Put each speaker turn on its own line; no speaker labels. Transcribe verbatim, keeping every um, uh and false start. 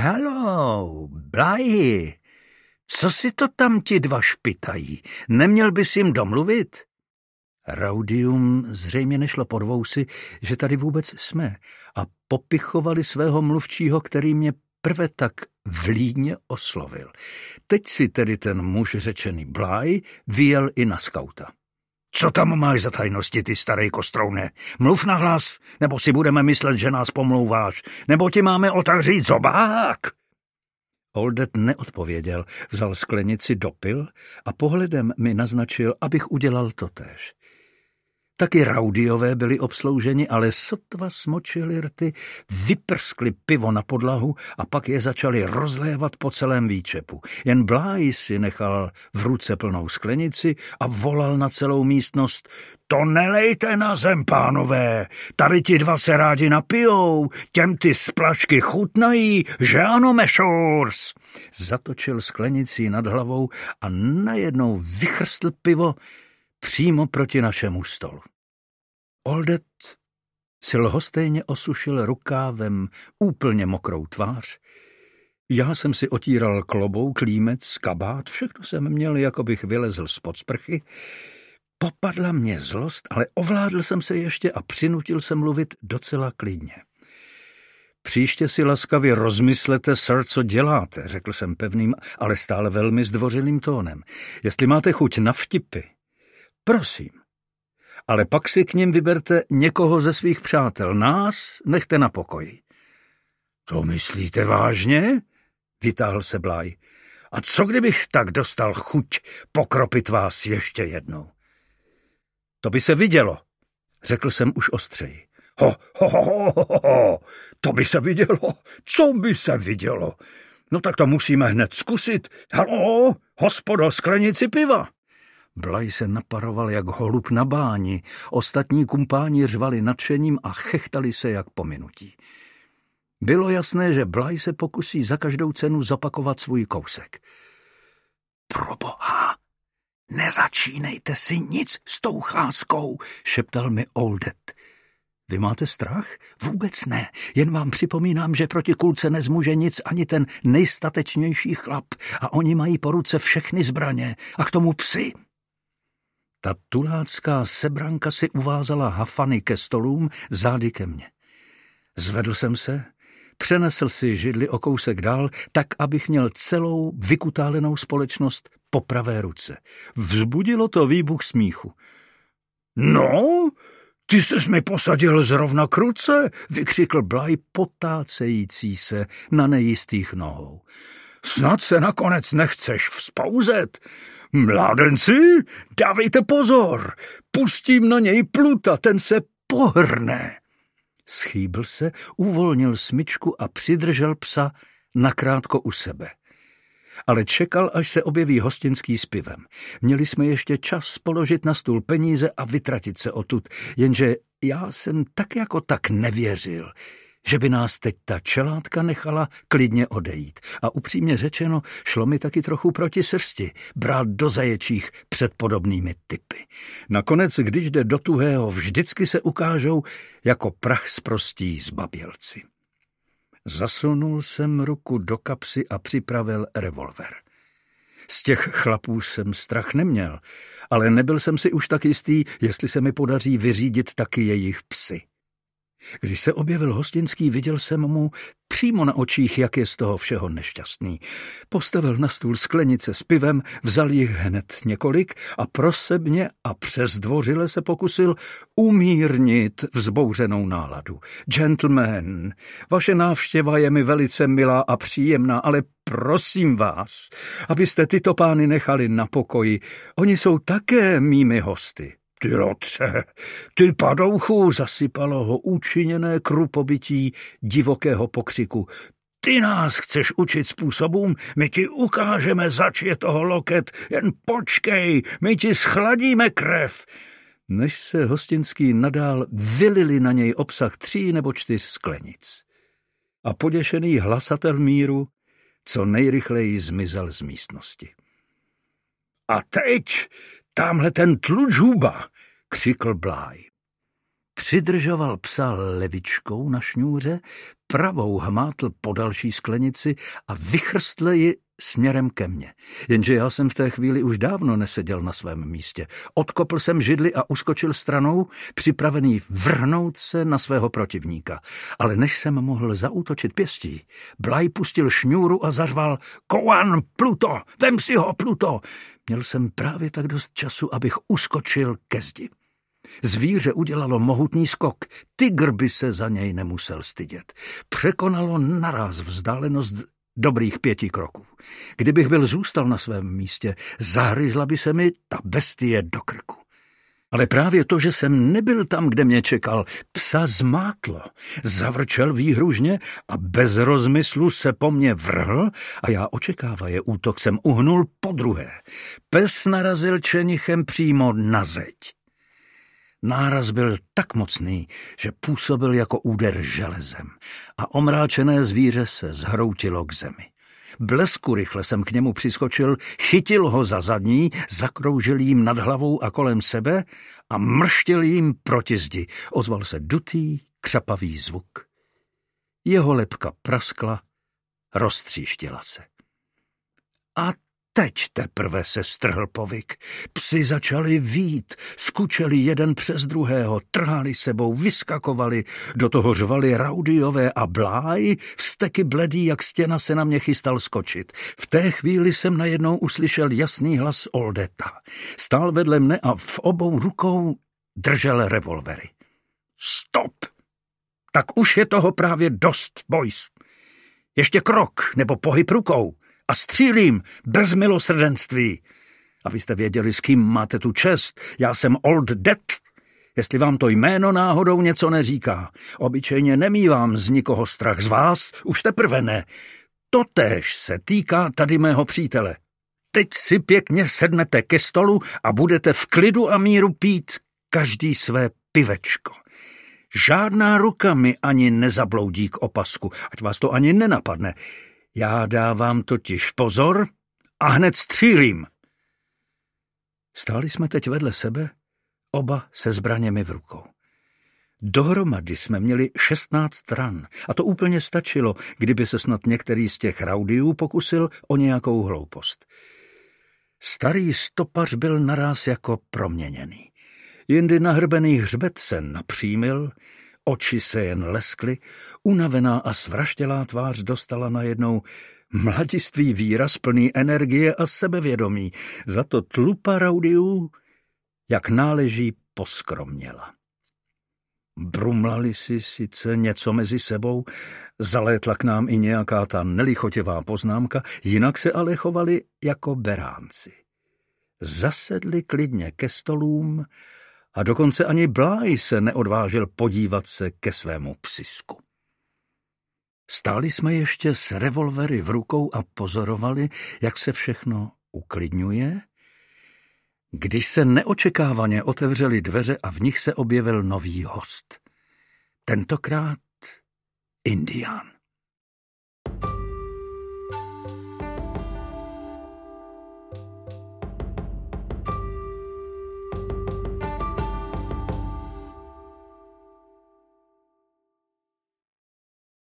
Hello, Blighy, co si to tam ti dva špitají? Neměl bys jim domluvit? Raudium zřejmě nešlo pod vousy, že tady vůbec jsme, a popichovali svého mluvčího, který mě prve tak vlídně oslovil. Teď si tedy ten muž řečený Blighy vyjel i na skauta. Co tam máš za tajnosti, ty starý kostrouné? Mluv nahlas, nebo si budeme myslet, že nás pomlouváš, nebo ti máme otevřít zobák? Oldet neodpověděl, vzal sklenici, dopil a pohledem mi naznačil, abych udělal totéž. Taky Raudiové byli obslouženi, ale sotva smočili rty, vyprskli pivo na podlahu a pak je začali rozlévat po celém výčepu. Jen Blighy si nechal v ruce plnou sklenici a volal na celou místnost: To nelejte na zem, pánové, tady ti dva se rádi napijou, těm ty splašky chutnají, že ano, mešours? Zatočil sklenicí nad hlavou a najednou vychrstl pivo přímo proti našemu stolu. Oldet si lhostejně osušil rukávem úplně mokrou tvář. Já jsem si otíral klobouk, klímec, kabát, všechno jsem měl, jako bych vylezl spod sprchy. Popadla mě zlost, ale ovládl jsem se ještě a přinutil se mluvit docela klidně. Příště si laskavě rozmyslete, sir, co děláte, řekl jsem pevným, ale stále velmi zdvořilým tónem. Jestli máte chuť na vtipy, prosím, ale pak si k nim vyberte někoho ze svých přátel, nás nechte na pokoji. To myslíte vážně? Vytáhl se Blighy. A co kdybych tak dostal chuť pokropit vás ještě jednou? To by se vidělo, řekl jsem už ostřeji. Ho, ho, ho, ho, ho, ho, to by se vidělo, co by se vidělo? No tak to musíme hned zkusit. Haló, hospodo, sklenici piva. Blighy se naparoval jak holub na báni, ostatní kumpáni řvali nadšením a chechtali se jak pominutí. Bylo jasné, že Blighy se pokusí za každou cenu zopakovat svůj kousek. Proboha, nezačínejte si nic s tou cházkou, šeptal mi Oldet. Vy máte strach? Vůbec ne, jen vám připomínám, že proti kulce nezmůže nic ani ten nejstatečnější chlap a oni mají po ruce všechny zbraně a k tomu psy. Ta tulácká sebranka si uvázala hafany ke stolům, zády ke mně. Zvedl jsem se, přenesl si židli o kousek dál, tak, abych měl celou vykutálenou společnost po pravé ruce. Vzbudilo to výbuch smíchu. No, ty ses mi posadil zrovna k ruce, vykřikl Blighy, potácející se na nejistých nohou. Snad se nakonec nechceš vzpouzet. Mládenci, dávejte pozor, pustím na něj pluta, ten se pohrne. Schýbl se, uvolnil smyčku a přidržel psa nakrátko u sebe. Ale čekal, až se objeví hostinský s pivem. Měli jsme ještě čas položit na stůl peníze a vytratit se odtud, jenže já jsem tak jako tak nevěřil, že by nás teď ta čelátka nechala klidně odejít. A upřímně řečeno, šlo mi taky trochu proti srsti brát do zaječích před podobnými typy. Nakonec, když jde do tuhého, vždycky se ukážou jako prach sprostí zbabělci. Zasunul jsem ruku do kapsy a připravil revolver. Z těch chlapů jsem strach neměl, ale nebyl jsem si už tak jistý, jestli se mi podaří vyřídit taky jejich psy. Když se objevil hostinský, viděl jsem mu přímo na očích, jak je z toho všeho nešťastný. Postavil na stůl sklenice s pivem, vzal jich hned několik a prosebně a přesdvořile se pokusil umírnit vzbouřenou náladu. Gentlemen, vaše návštěva je mi velice milá a příjemná, ale prosím vás, abyste tyto pány nechali na pokoji. Oni jsou také mými hosty. Ty lotře, ty padouchu, zasypalo ho učiněné krupobytí divokého pokřiku. Ty nás chceš učit způsobům, my ti ukážeme, zač je toho loket, jen počkej, my ti schladíme krev. Než se hostinský nadál, vylili na něj obsah tří nebo čtyř sklenic. A poděšený hlasatel míru co nejrychleji zmizel z místnosti. A teď tamhle ten tlučhuba, křikl Blighy. Přidržoval psa levičkou na šňůře, pravou hmátl po další sklenici a vychrstl ji směrem ke mně. Jenže já jsem v té chvíli už dávno neseděl na svém místě. Odkopl jsem židli a uskočil stranou, připravený vrhnout se na svého protivníka. Ale než jsem mohl zaútočit pěstí, Blaj pustil šňůru a zařval: Koan, Pluto, vem si ho, Pluto! Měl jsem právě tak dost času, abych uskočil ke zdi. Zvíře udělalo mohutný skok, tygr by se za něj nemusel stydět. Překonalo naráz vzdálenost dobrých pěti kroků. Kdybych byl zůstal na svém místě, zahryzla by se mi ta bestie do krku. Ale právě to, že jsem nebyl tam, kde mě čekal, psa zmátlo, zavrčel výhružně a bez rozmyslu se po mně vrhl a já očekávaje útok jsem uhnul podruhé. Pes narazil čenichem přímo na zeď. Náraz byl tak mocný, že působil jako úder železem a omráčené zvíře se zhroutilo k zemi. Blesku rychle jsem k němu přiskočil, chytil ho za zadní, zakroužil jím nad hlavou a kolem sebe a mrštil jím proti zdi. Ozval se dutý, křapavý zvuk. Jeho lebka praskla, roztříštila se. A teď teprve se strhl povyk. Psi začali vít, skučeli jeden přes druhého, trhali sebou, vyskakovali, do toho řvali Raudiové a Bláj, vzteky bledý, jak stěna, se na mě chystal skočit. V té chvíli jsem najednou uslyšel jasný hlas Oldeta. Stál vedle mne a v obou rukou držel revolvery. Stop! Tak už je toho právě dost, boys. Ještě krok nebo pohyb rukou a střílím bez milosrdenství. Abyste věděli, s kým máte tu čest, já jsem Old Death. Jestli vám to jméno náhodou něco neříká, obyčejně nemívám z nikoho strach, z vás už teprve ne. Totéž se týká tady mého přítele. Teď si pěkně sednete ke stolu a budete v klidu a míru pít každý své pivečko. Žádná ruka mi ani nezabloudí k opasku, ať vás to ani nenapadne. Já dávám totiž pozor a hned střílím. Stáli jsme teď vedle sebe, oba se zbraněmi v rukou. Dohromady jsme měli šestnáct ran a to úplně stačilo, kdyby se snad některý z těch raudiů pokusil o nějakou hloupost. Starý stopař byl naráz jako proměněný. Jindy nahrbený hřbet se napřímil, oči se jen leskly, unavená a svraštělá tvář dostala najednou mladistvý výraz plný energie a sebevědomí. Za to tlupa raudiů, jak náleží, poskromněla. Brumlali si sice něco mezi sebou, zalétla k nám i nějaká ta nelichotivá poznámka, jinak se ale chovali jako beránci. Zasedli klidně ke stolům a dokonce ani Bláj se neodvážil podívat se ke svému psisku. Stáli jsme ještě s revolvery v rukou a pozorovali, jak se všechno uklidňuje, když se neočekávaně otevřely dveře a v nich se objevil nový host. Tentokrát Indián.